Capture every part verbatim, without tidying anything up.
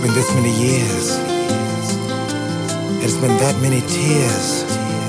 been this many years. It's been that many tears.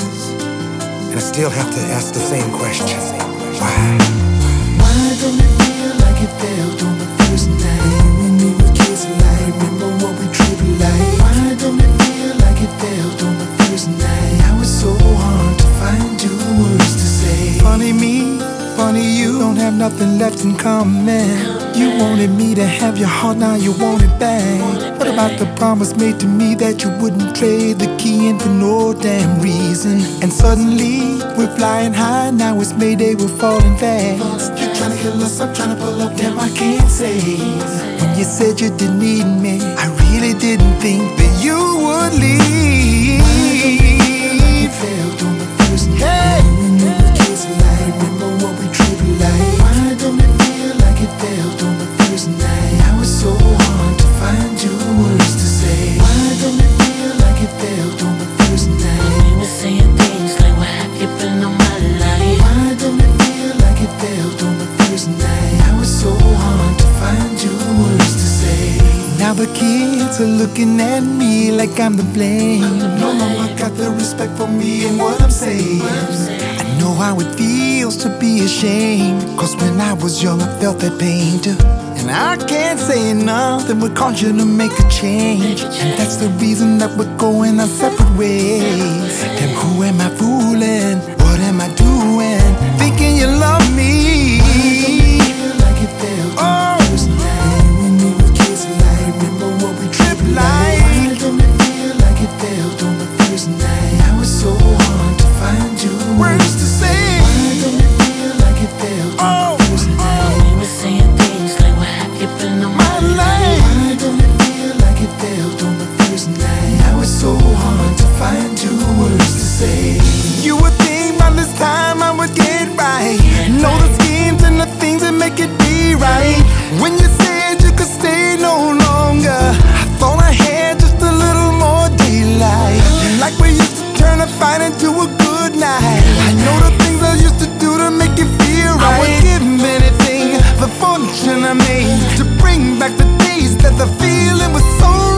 And I still have to ask the same question. Why? Why don't it feel like it felt on the first night when we were kids like? Remember what we treated like? Why don't it feel like it felt on the first night? How it's so hard to find two words to say. Funny me, funny you, don't have nothing left in common. You wanted me to have your heart, now you want it back. What about the promise made to me that you wouldn't trade the key in for no damn reason? And suddenly, we're flying high, now it's Mayday, we're falling fast. You're trying to kill us, I'm trying to pull up, damn I can't say. When you said you didn't need me, I really didn't think that you would leave. It felt on the first night when we were kids like. Remember what we treated like? Why don't it feel like it felt on the first night? How it's so hard to find two words to say. Why don't it feel like it felt on the first night? We were saying things like, what have you been on my life? Why don't it feel like it felt on the first night? How it's so hard to find two words to say. Now the kids are looking at me like I'm to blame. No longer got the respect for me and what I'm saying. I know how it feels to be ashamed, cause when I was young I felt that pain too. And I can't say enough that would cause you to make a change. And that's the reason that we're going our separate ways. And who am I fooling? What am I doing? Thinking you love me. Feel like it felt on the first night when we were kids like. Remember what we tripped like? Why don't it feel like it felt on the first night? How it's so hard to find two words to say. Why don't it feel like it felt on the first night? We were saying things like, what have you been on my life? Why don't it feel like it felt on the first night? How it's so hard to find two words to say. You would think by this time I would get right. Know the schemes and the things that make it be right. When you said you could stay no longer, I thought I had just a little more daylight. Like we used to turn a fight into a good night. I know the things I used to do to make you feel right. I would give anything, the fortune I made, to bring back the days that the feeling was so